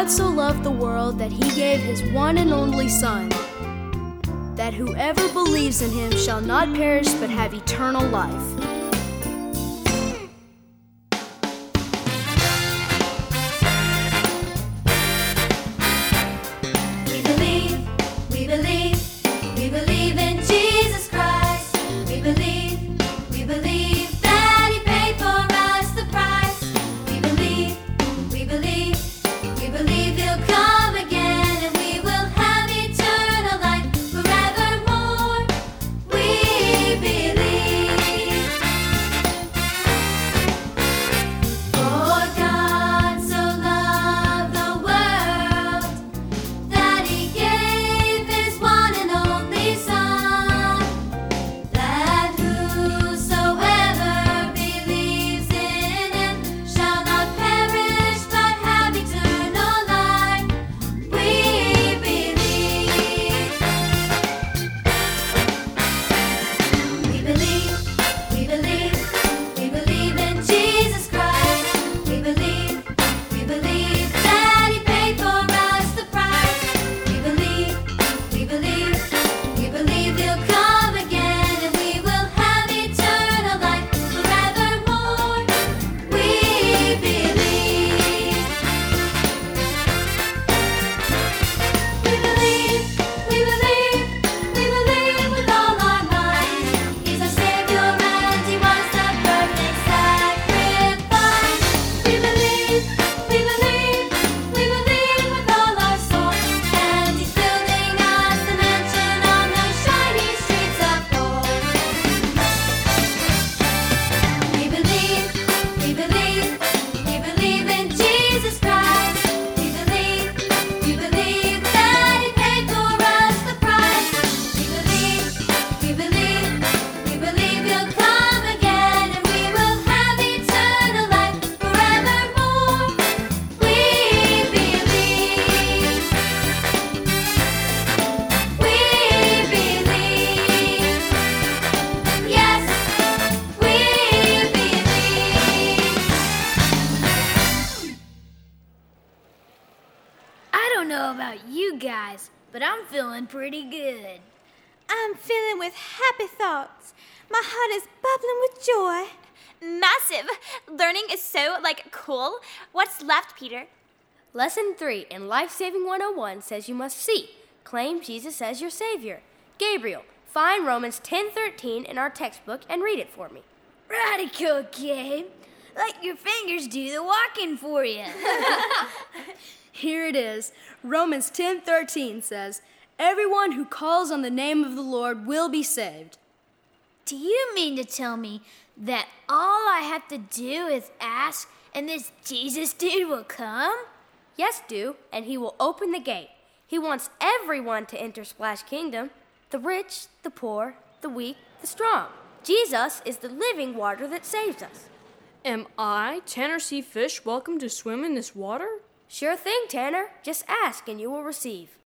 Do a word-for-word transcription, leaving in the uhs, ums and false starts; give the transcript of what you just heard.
God so loved the world that he gave his one and only Son, that whoever believes in him shall not perish but have eternal life. We believe, we believe, we believe in Jesus Christ. We believe, we believe that he paid for us the price. We believe, we believe, we believe he'll come again and we will have eternal life forevermore. We believe. For God so loved the world that he gave his one and only Son, that whosoever believes in him shall not perish but have eternal life. We believe. We believe, we believe, we believe in Jesus Christ. We believe, we believe that he paid for us the price. We believe, we believe, we believe he'll come again and we will have eternal life forevermore. We believe. We believe, we believe, we believe with all our minds. He's our Savior and he was the perfect sacrifice. We believe, we believe, we believe with all our soul. And he's building us a mansion on those shiny streets of gold. We believe, we believe, we believe in Jesus Christ. We believe, we believe that he paid for us the price. We believe, we believe, we believe he'll come again and we will have eternal life forevermore. We believe. We believe. Yes, we believe. I don't know about you guys, but I'm feeling pretty good. I'm filling with happy thoughts. My heart is bubbling with joy. Massive! Learning is so, like, cool. What's left, Peter? Lesson three in Life Saving one oh one says you must see, claim Jesus as your Savior. Gabriel, find Romans ten thirteen in our textbook and read it for me. Radical, Gabe. Let your fingers do the walking for you. Here it is. Romans ten thirteen says, "Everyone who calls on the name of the Lord will be saved." Do you mean to tell me that all I have to do is ask and this Jesus dude will come? Yes, do, and he will open the gate. He wants everyone to enter Splash Kingdom, the rich, the poor, the weak, the strong. Jesus is the living water that saves us. Am I, Tanner C. Fish, welcome to swim in this water? Sure thing, Tanner. Just ask and you will receive.